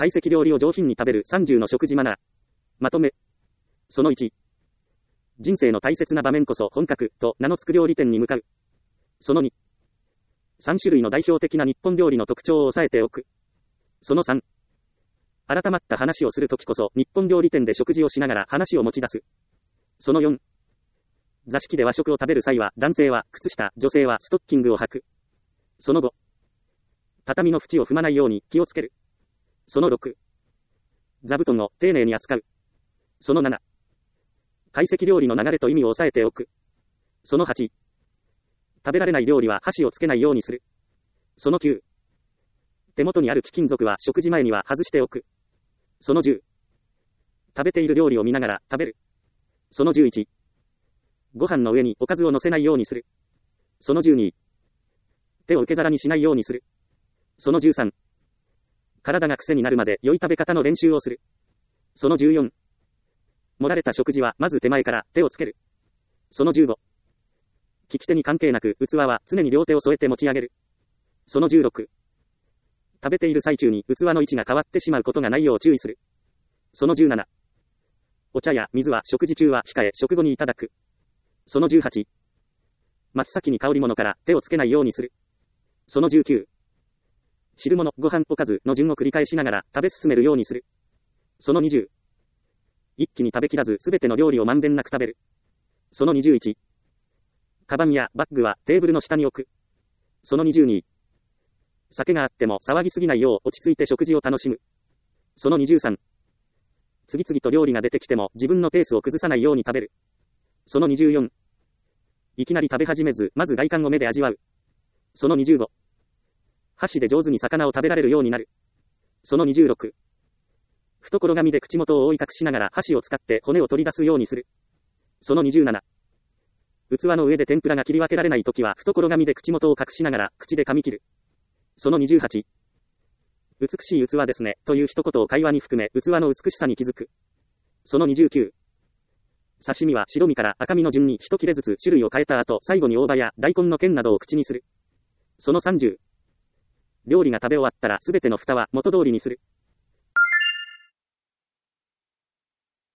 懐石料理を上品に食べる30の食事マナー。まとめ。その1。人生の大切な場面こそ本格と名の付く料理店に向かう。その2。3種類の代表的な日本料理の特徴を押さえておく。その3。改まった話をするときこそ日本料理店で食事をしながら話を持ち出す。その4。座敷で和食を食べる際は男性は靴下、女性はストッキングを履く。その5。畳の縁を踏まないように気をつける。その6。座布団を丁寧に扱う。その7。懐石料理の流れと意味を押さえておく。その8。食べられない料理は箸をつけないようにする。その9。手元にある貴金属は食事前には外しておく。その10。食べている料理を見ながら食べる。その11。ご飯の上におかずを乗せないようにする。その12。手を受け皿にしないようにする。その13。体が癖になるまで良い食べ方の練習をする。その14。盛られた食事はまず手前から手をつける。その15。利き手に関係なく器は常に両手を添えて持ち上げる。その16。食べている最中に器の位置が変わってしまうことがないよう注意する。その17。お茶や水は食事中は控え食後にいただく。その18。真っ先に香り物から手をつけないようにする。その19。汁物、ご飯、おかずの順を繰り返しながら食べ進めるようにする。その20。一気に食べきらずすべての料理をまんべんなく食べる。その21。カバンやバッグはテーブルの下に置く。その22。酒があっても騒ぎすぎないよう落ち着いて食事を楽しむ。その23。次々と料理が出てきても自分のペースを崩さないように食べる。その24。いきなり食べ始めず、まず外観を目で味わう。その25。箸で上手に魚を食べられるようになる。その26。懐紙で口元を覆い隠しながら箸を使って骨を取り出すようにする。その27。器の上で天ぷらが切り分けられないときは懐紙で口元を隠しながら口で噛み切る。その28。美しい器ですね、という一言を会話に含め器の美しさに気づく。その29。刺身は白身から赤身の順に一切れずつ種類を変えた後、最後に大葉や大根の剣などを口にする。その30。料理が食べ終わったらすべての蓋は元通りにする。